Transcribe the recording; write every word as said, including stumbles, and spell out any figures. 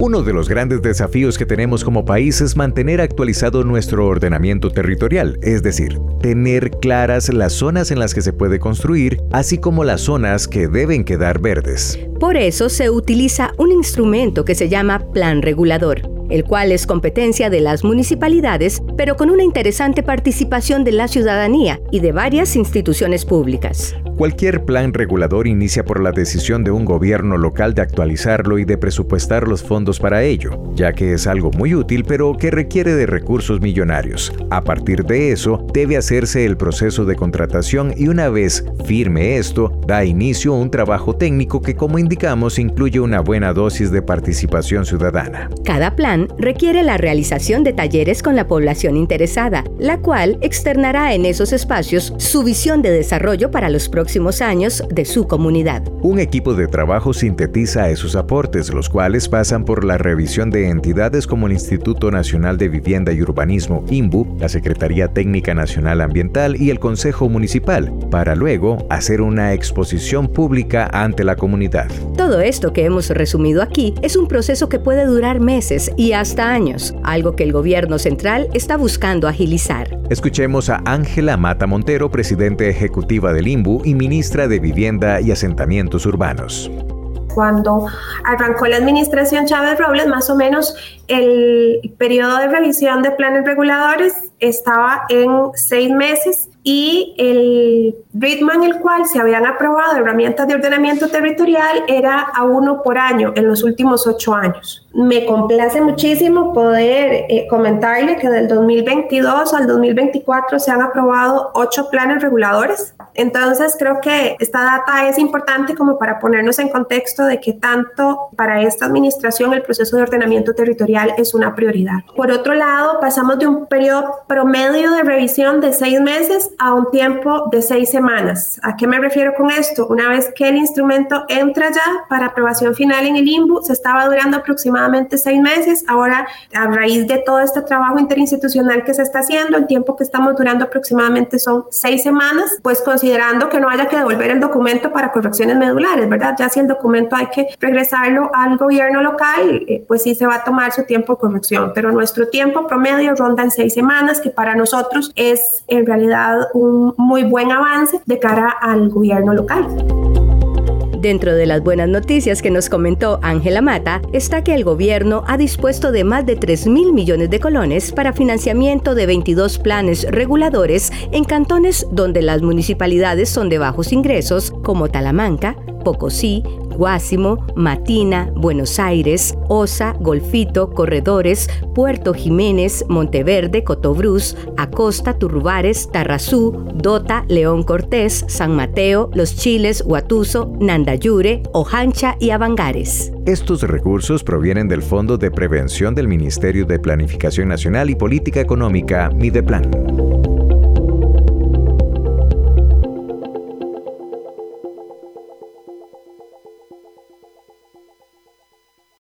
Uno de los grandes desafíos que tenemos como país es mantener actualizado nuestro ordenamiento territorial, es decir, tener claras las zonas en las que se puede construir, así como las zonas que deben quedar verdes. Por eso se utiliza un instrumento que se llama Plan Regulador, el cual es competencia de las municipalidades, pero con una interesante participación de la ciudadanía y de varias instituciones públicas. Cualquier plan regulador inicia por la decisión de un gobierno local de actualizarlo y de presupuestar los fondos para ello, ya que es algo muy útil pero que requiere de recursos millonarios. A partir de eso, debe hacerse el proceso de contratación y una vez firme esto, da inicio a un trabajo técnico que, como indicamos, incluye una buena dosis de participación ciudadana. Cada plan requiere la realización de talleres con la población interesada, la cual externará en esos espacios su visión de desarrollo para los próximos años de su comunidad. Un equipo de trabajo sintetiza esos aportes, los cuales pasan por la revisión de entidades como el Instituto Nacional de Vivienda y Urbanismo, I N V U, la Secretaría Técnica Nacional Ambiental y el Consejo Municipal, para luego hacer una exposición pública ante la comunidad. Todo esto que hemos resumido aquí es un proceso que puede durar meses y hasta años, algo que el gobierno central está buscando agilizar. Escuchemos a Ángela Mata Montero, presidente ejecutiva del I N V U y ministra de Vivienda y Asentamientos Urbanos. Cuando arrancó la administración Chávez Robles, más o menos el periodo de revisión de planes reguladores estaba en seis meses y el ritmo en el cual se habían aprobado herramientas de ordenamiento territorial era a uno por año en los últimos ocho años. Me complace muchísimo poder eh, comentarle que del dos mil veintidós al dos mil veinticuatro se han aprobado ocho planes reguladores. Entonces creo que esta data es importante como para ponernos en contexto de que tanto para esta administración el proceso de ordenamiento territorial es una prioridad. Por otro lado, pasamos de un periodo promedio de revisión de seis meses a un tiempo de seis semanas. ¿A qué me refiero con esto? Una vez que el instrumento entra ya para aprobación final en el I N V U, se estaba durando aproximadamente seis meses. Ahora, a raíz de todo este trabajo interinstitucional que se está haciendo, el tiempo que estamos durando aproximadamente son seis semanas, pues considerando que no haya que devolver el documento para correcciones medulares, ¿verdad? Ya si el documento hay que regresarlo al gobierno local, eh, pues sí se va a tomar su tiempo de corrección, pero nuestro tiempo promedio ronda en seis semanas, que para nosotros es en realidad un muy buen avance de cara al gobierno local. Dentro de las buenas noticias que nos comentó Ángela Mata está que el gobierno ha dispuesto de más de tres mil millones de colones para financiamiento de veintidós planes reguladores en cantones donde las municipalidades son de bajos ingresos, como Talamanca, Pocosí, Guásimo, Matina, Buenos Aires, Osa, Golfito, Corredores, Puerto Jiménez, Monteverde, Cotobruz, Acosta, Turrubares, Tarrazú, Dota, León Cortés, San Mateo, Los Chiles, Huatuso, Nandayure, Ojancha y Avangares. Estos recursos provienen del Fondo de Prevención del Ministerio de Planificación Nacional y Política Económica, Mideplan.